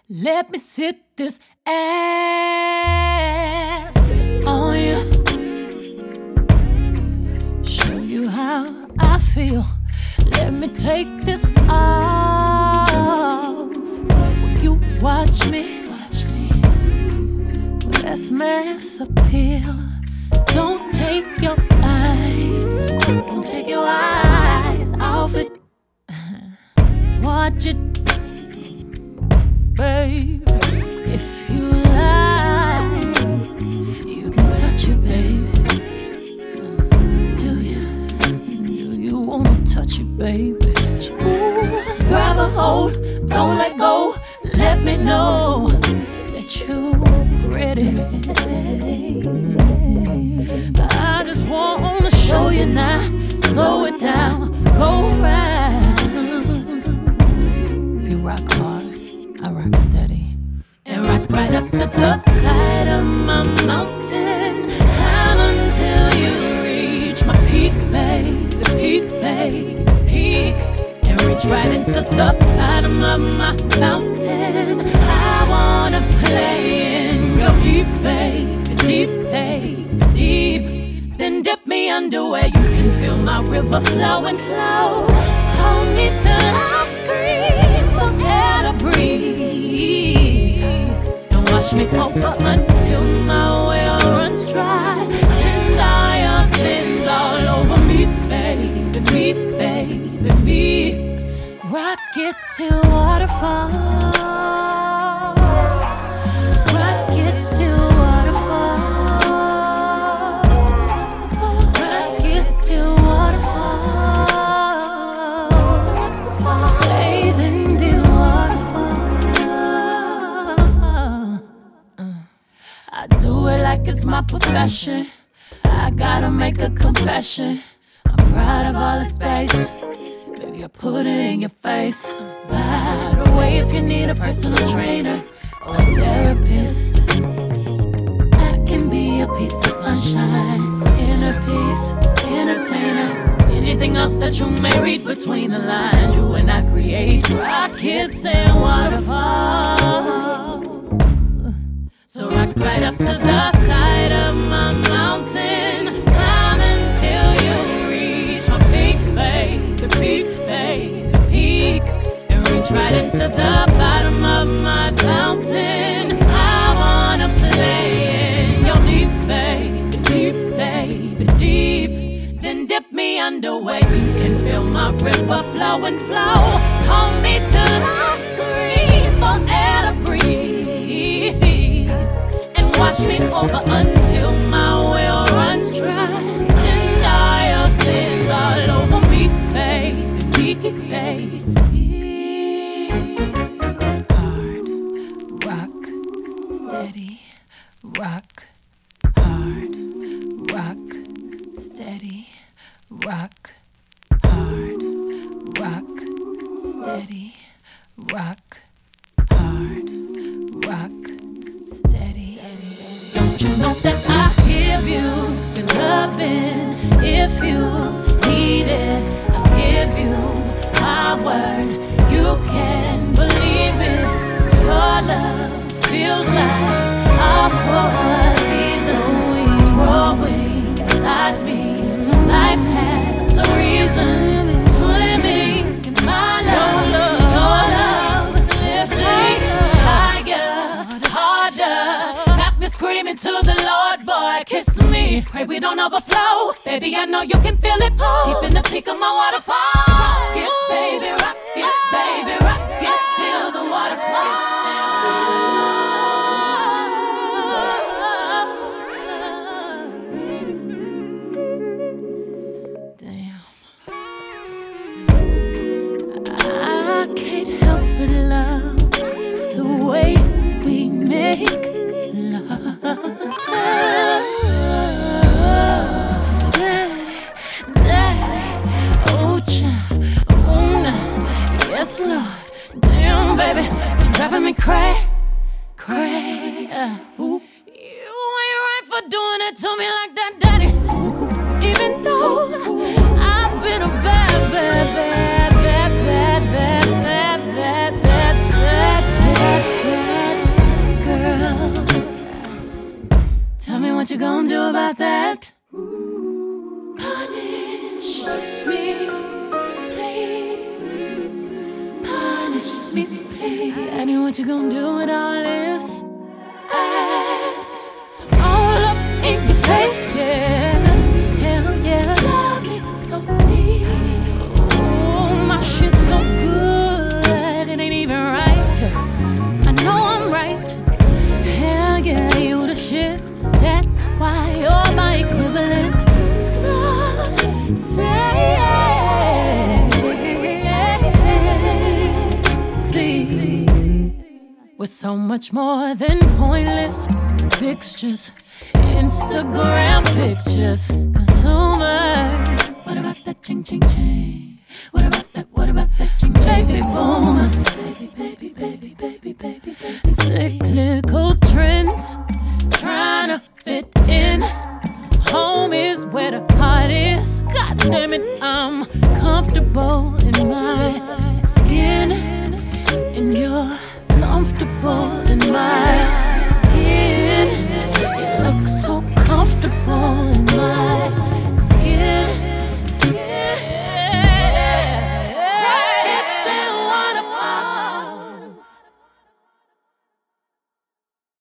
Let me sit this ass on you. Show you how I feel. Let me take this off. Will you watch me? That's mass appeal. Don't take your eyes. Don't take your eyes off it. Watch it, babe. If you like, you can touch it, baby. Do you wanna touch it, baby? Ooh, grab a hold, don't let go. Let me know that you ready. I just wanna show you now. Slow it down, go round. You rock hard, I rock steady. And rock right up to the side of my mountain. Climb until you reach my peak, baby. Peak, baby, peak. And reach right into the bottom of my fountain. I wanna play in real deep, baby. Deep, baby, deep. Then dip me under where you can feel my river flow and flow. Hold me till I scream for air to breathe. And wash me over until my well runs dry. Send all your sins all over me, baby, me, baby, me. Rock it till waterfalls. Rock it till waterfalls. Rock it till waterfalls. Bathe in these waterfalls. I do it like it's my profession. I gotta make a confession. I'm proud of all the space. Baby, I put it in your face. By the way, if you need a personal trainer or a therapist, I can be a piece of sunshine, inner peace, entertainer. Anything else that you may read between the lines, you and I create rockets and waterfalls. So rock right up to the side of my mountain. Climb until you reach my peak, baby, peak, baby, peak. And reach right into the bottom of my fountain. I wanna play in your deep, baby, deep, baby, deep. Then dip me under where you can feel my river flow and flow. Hold me till I scream for air to breathe. Wash me over until my well runs dry. Send all your sins all over me, baby, baby. Hard, rock, steady, rock. Hard, rock, steady, rock. Hard, rock, steady, rock. Hard, rock, steady. Don't you know that I give you your loving? If you need it, I give you my word. You can believe it. Your love feels like a four season growing inside me. Life has a reason. Swimming in my love. Your love lifting higher, harder. Screaming to the Lord, boy, kiss me. Pray we don't overflow. Baby, I know you can feel it pulse. Deep in the peak of my waterfall. Rock it, baby, rock it, baby, rock it till the water flows. Damn. I can't help but love the way we make Daddy, oh child, oh no, yes Lord, damn baby, you're driving me crazy. You ain't right for doing it to me like that, Daddy. Even though I've been a bad, bad, bad, bad, bad, bad, bad, bad, bad, bad, bad, bad. gonna do about that? Punish me, please. Punish me, please. Daddy, what you gonna do with all this ass all up in your face? Yeah, hell yeah. Love me so deep. Oh, my shit's so good, it ain't even right. I know I'm right. Hell yeah, you the shit. That's why you're my equivalent. So say see, we're so much more than pointless fixtures, Instagram pictures. Consumer, what about that ching ching ching? What about that? What about that ching ching? Baby boomers, baby baby baby baby baby baby. Cyclical trends, trying to fit in. Home is where the heart is. God damn it, I'm comfortable